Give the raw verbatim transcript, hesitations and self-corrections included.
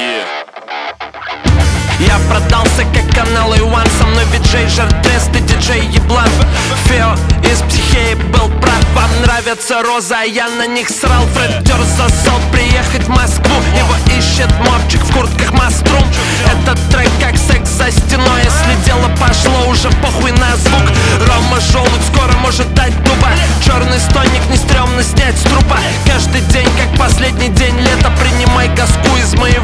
Я продался как канал Иван, со мной виджей Жартест и диджей Еблан. Фео из Психеи был прав. Вам нравится Роза, а я на них срал. Фред Дёрз засол приехать в Москву. Его ищет мопчик в куртках Маструм. Этот трек как секс за стеной. Если дело пошло, уже похуй на звук. Рома Желудь скоро может дать дуба. Черный стойник не стрёмно снять с трупа. Каждый день как последний день лета. Принимай газку из моего